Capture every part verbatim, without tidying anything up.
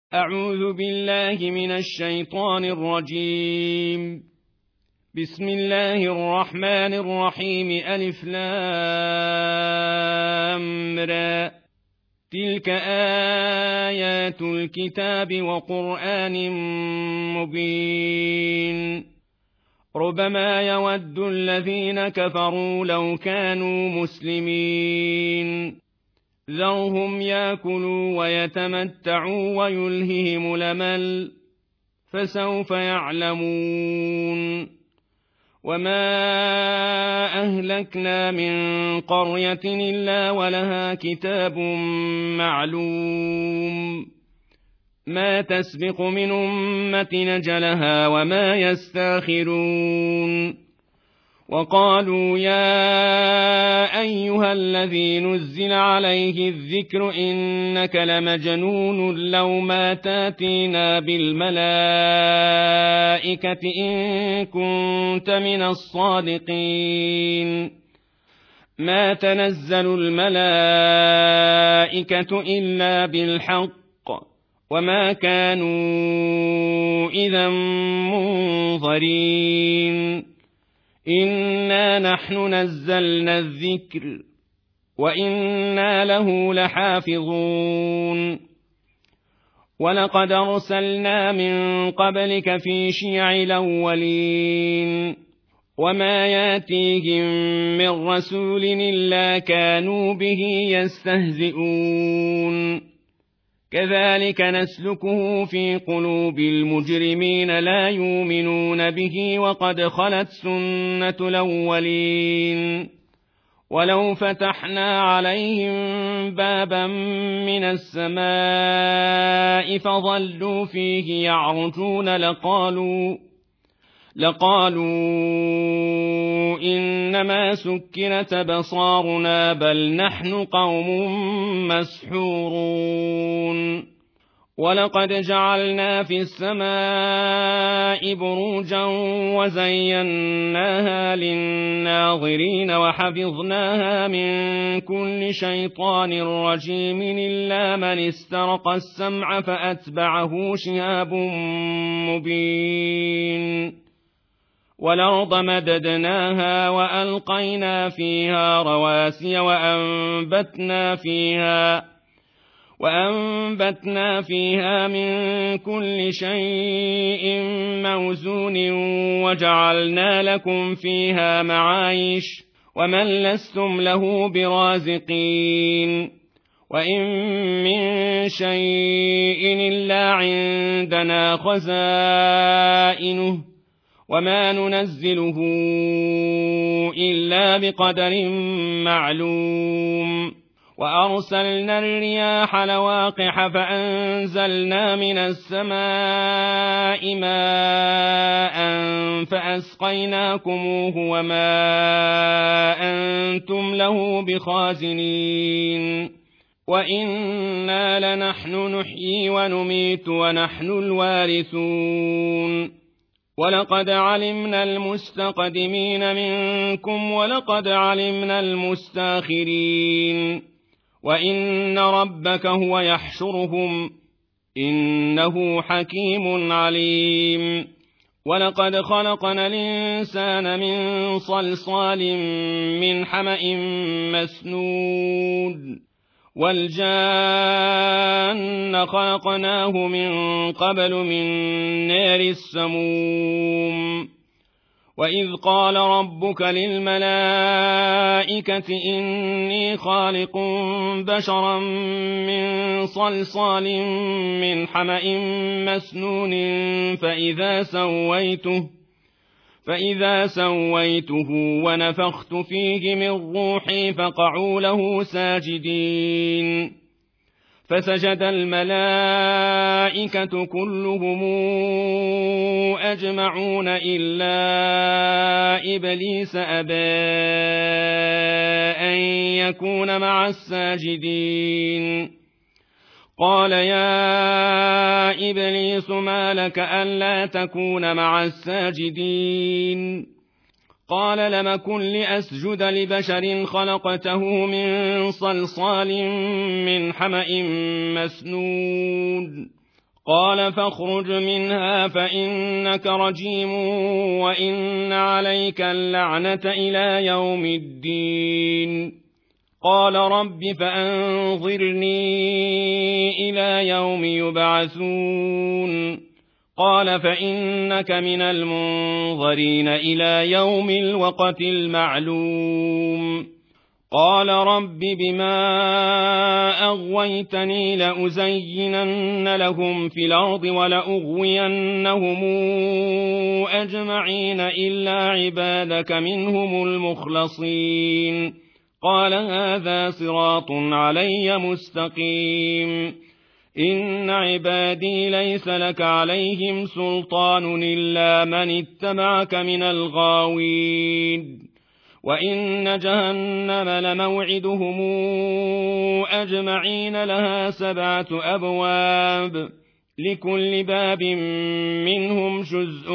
أعوذ بالله من الشيطان الرجيم. بسم الله الرحمن الرحيم. ألف لام را. تلك آيات الكتاب وقرآن مبين. ربما يود الذين كفروا لو كانوا مسلمين. ذرهم يأكلوا ويتمتعوا ويلههم الأمل فسوف يعلمون. وما أهلكنا من قرية إلا ولها كتاب معلوم ما تسبق من أمة نجلها وما يستاخرون. وقالوا يا أيها الذي نزل عليه الذكر إنك لمجنون لو ما تاتينا بالملائكة إن كنت من الصادقين. ما تنزل الملائكة إلا بالحق وما كانوا إذا منظرين. إنا نحن نزلنا الذكر وإنا له لحافظون. ولقد أرسلنا من قبلك في شيع الأولين وما ياتيهم من رسول إلا كانوا به يستهزئون. كذلك نسلكه في قلوب المجرمين لا يؤمنون به وقد خلت سنة الأولين. ولو فتحنا عليهم بابا من السماء فظلوا فيه يعرجون لقالوا لقالوا إنما سكرت أبصارنا بل نحن قوم مسحورون. ولقد جعلنا في السماء بروجا وزيناها للناظرين وحفظناها من كل شيطان رجيم إلا من استرق السمع فأتبعه شهاب مبين. والأرض مددناها وألقينا فيها رواسي وأنبتنا فيها وأنبتنا فيها من كل شيء موزون وجعلنا لكم فيها معايش ومن لستم له برازقين. وإن من شيء إلا عندنا خزائنه وما ننزله إلا بقدر معلوم. وأرسلنا الرياح لواقح فأنزلنا من السماء ماء فأسقيناكموه وما أنتم له بخازنين. وإنا لنحن نحيي ونميت ونحن الوارثون. ولقد علمنا المستقدمين منكم ولقد علمنا المستاخرين. وإن ربك هو يحشرهم إنه حكيم عليم. ولقد خلقنا الإنسان من صلصال من حمأ مسنود والجان خلقناه من قبل من نار السموم. وإذ قال ربك للملائكة إني خالق بشرا من صلصال من حمأ مسنون فإذا سويته فإذا سويته ونفخت فيه من روحي فقعوا له ساجدين. فسجد الملائكة كلهم أجمعون إلا إبليس أبى أن يكون مع الساجدين. قال يا إبليس ما لك ألا تكون مع الساجدين؟ قال لم كن لأسجد لبشر خلقته من صلصال من حمأ مسنود قال فاخرج منها فإنك رجيم وإن عليك اللعنة إلى يوم الدين. قال رب فأنظرني إلى يوم يبعثون. قال فإنك من المنظرين إلى يوم الوقت المعلوم. قال رب بما أغويتني لأزينن لهم في الأرض ولأغوينهم أجمعين إلا عبادك منهم المخلصين. قال هذا صراط علي مستقيم. إن عبادي ليس لك عليهم سلطان إلا من اتبعك من الغاوين. وإن جهنم لموعدهم أجمعين لها سبعة أبواب لكل باب منهم جزء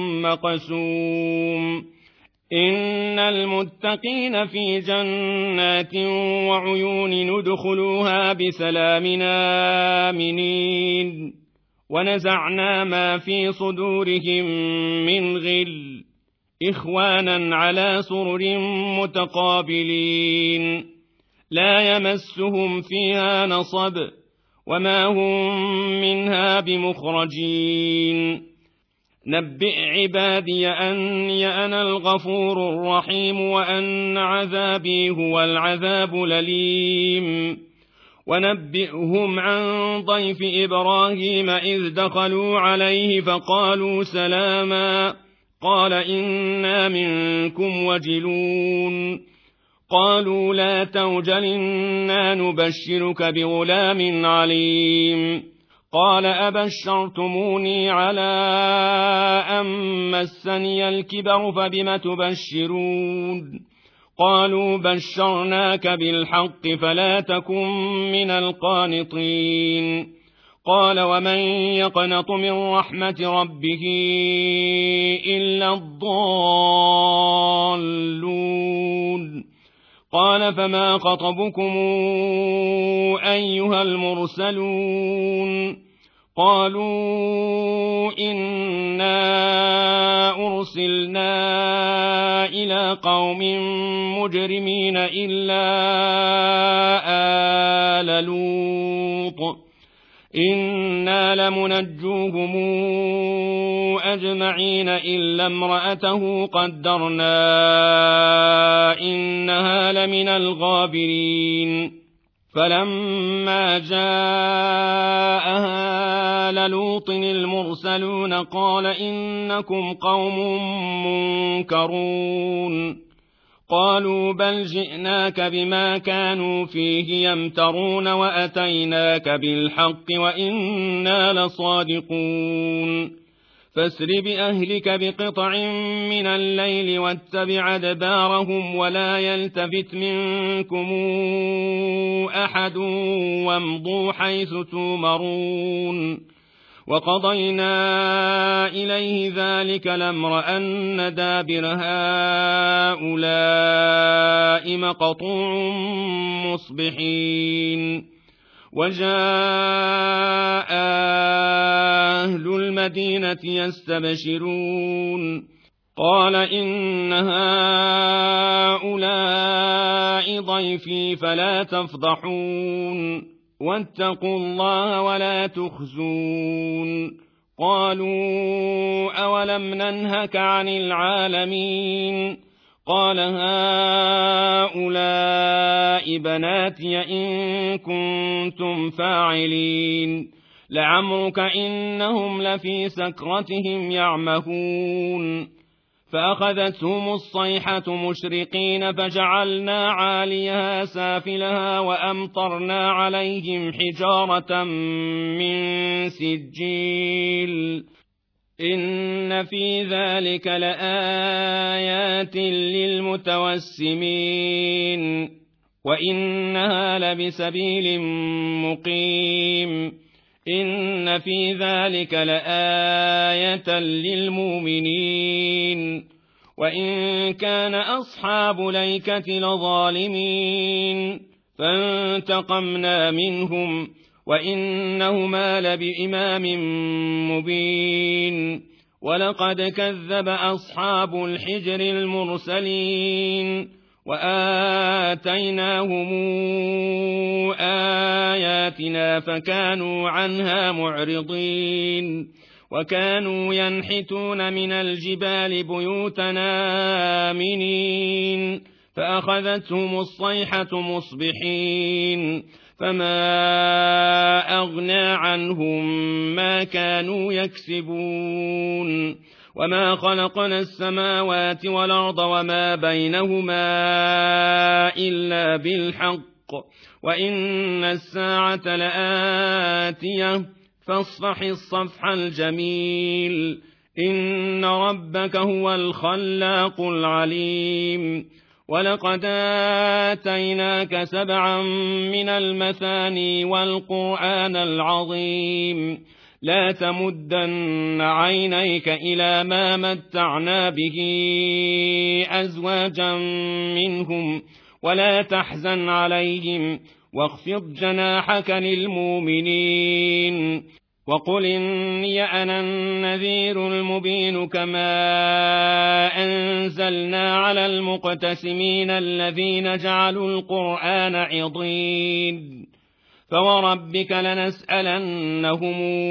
مقسوم. إن المتقين في جنات وعيون ندخلوها بسلام آمنين. ونزعنا ما في صدورهم من غل إخوانا على سرر متقابلين لا يمسهم فيها نصب وما هم منها بمخرجين. نبئ عبادي أني أنا الغفور الرحيم وأن عذابي هو العذاب الأليم. ونبئهم عن ضيف إبراهيم إذ دخلوا عليه فقالوا سلاما قال إنا منكم وجلون. قالوا لا توجل إنا نبشرك بغلام عليم. قال أبشرتموني على أن مسني الكبر فبم تبشرون. قالوا بشرناك بالحق فلا تكن من القانطين. قال ومن يقنط من رحمة ربه إلا الضالون. قال فما خطبكم أيها المرسلون. قالوا إنا أرسلنا إلى قوم مجرمين إلا آل لوط إنا لمنجوهم أجمعين إلا امرأته قدرنا إنها لمن الغابرين. فلما جاءها لوط المرسلون قال إنكم قوم منكرون. قالوا بل جئناك بما كانوا فيه يمترون وأتيناك بالحق وإنا لصادقون. فاسر بأهلك بقطع من الليل واتبع أدبارهم ولا يلتفت منكم أحد وامضوا حيث تؤمرون. وقضينا إليه ذلك الأمر أن دابر هؤلاء مقطوع مصبحين. وجاء أهل المدينة يستبشرون. قال إن هؤلاء ضيفي فلا تفضحون واتقوا الله ولا تخزون. قالوا أولم ننهك عن العالمين. قال هؤلاء بناتي إن كنتم فاعلين. لعمرك إنهم لفي سكرتهم يعمهون. فأخذتهم الصيحة مشرقين فجعلنا عاليها سافلها وأمطرنا عليهم حجارة من سجيل. إن في ذلك لآيات للمتوسمين وإنها لبسبيل مقيم. إن في ذلك لآية للمؤمنين وإن كان أصحاب ليكة لظالمين. فانتقمنا منهم وإنهما لبإمام مبين ولقد كذب أصحاب الحجر المرسلين وآتيناهم آياتنا فكانوا عنها معرضين وكانوا ينحتون من الجبال بيوتنا آمنين فأخذتهم الصيحة مصبحين فما أغنى عنهم ما كانوا يكسبون وما خلقنا السماوات والأرض وما بينهما إلا بالحق وإن الساعة لآتية فاصفح الصفح الجميل إن ربك هو الخلاق العليم ولقد آتيناك سبعا من المثاني والقرآن العظيم لا تمدن عينيك إلى ما متعنا به أزواجا منهم ولا تحزن عليهم واخفض جناحك للمؤمنين وقل إني أنا النذير المبين كما أنزلنا على المقتسمين الذين جعلوا القرآن عضين فوربك لنسألنهم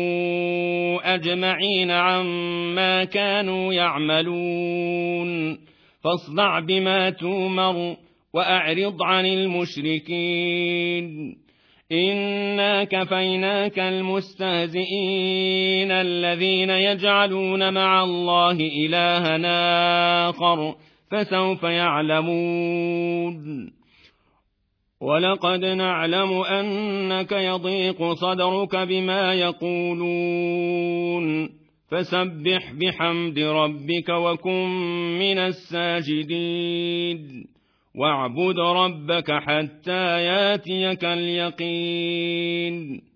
أجمعين عما كانوا يعملون فاصدع بما تؤمر وأعرض عن المشركين إنا كفيناك المستهزئين الذين يجعلون مع الله إلها آخر فسوف يعلمون ولقد نعلم أنك يضيق صدرك بما يقولون فسبح بحمد ربك وكن من الساجدين واعبد ربك حتى ياتيك اليقين